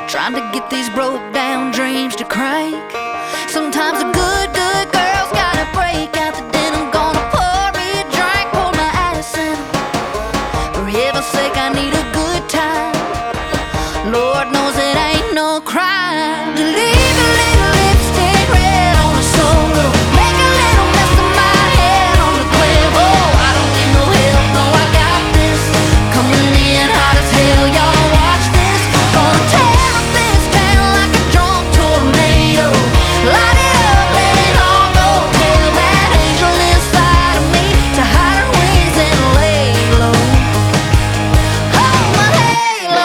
trying to get these broke down dreams to crank. Sometimes a good girl's gotta break out the denim. Gonna pour me a drink, pour my ass in 'em. For heaven's sake, I need a good time. Lord knows it ain't no crime to leave a little lipstick red on a solo, make a little mess of my head on the Quavo. I don't need no help, no, I got this. Coming in hot as hell, y'all watch this. Gonna tear up this town like a drunk tornado. Light it up, let it all go. Tell that angel inside of me to hide her wings and lay low. Hold my halo.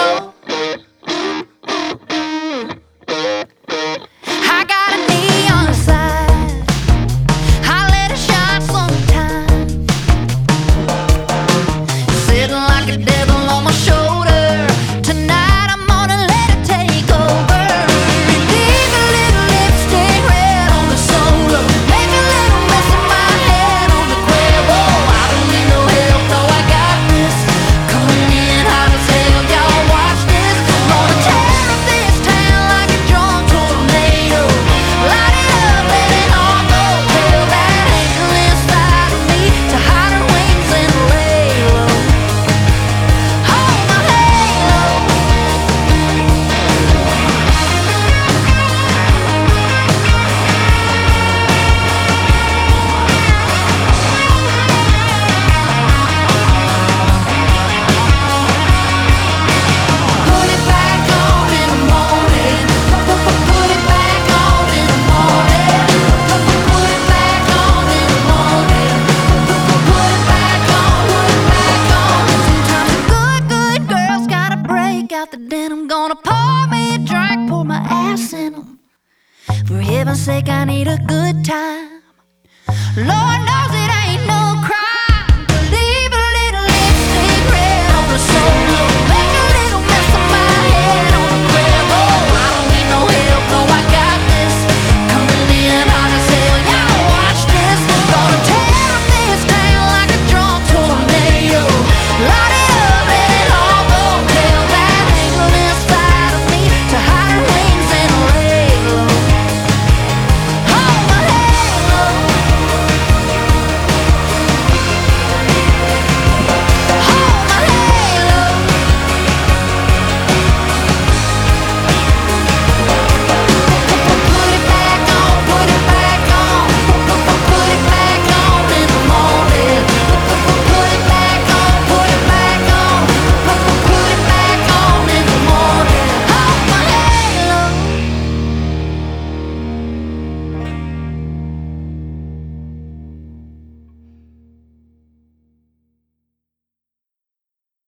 I got a neon sign, I let it shine sometime. Sitting like a devil on my shoulder. Tonight I'm gonna let it take over. Leave a little lipstick red on the solo, make a little mess of my head on the Quavo. I don't need no help, no, I got this. Coming in hot as hell, y'all watch this. Gonna tear up this town like a drunk tornado. Light it up, let it all go. Tell that angel inside of me to hide her wings and lay low. Hold my halo. Put it back on in the morning. Put it back on in the morning. Put it back on in the morning. Put it back on, put it back on. Sometimes a good girl's gotta break out the denim. Gonna pour me a drink, pour my ass in 'em. For heaven's sake, I need a good time. Lord knows it ain't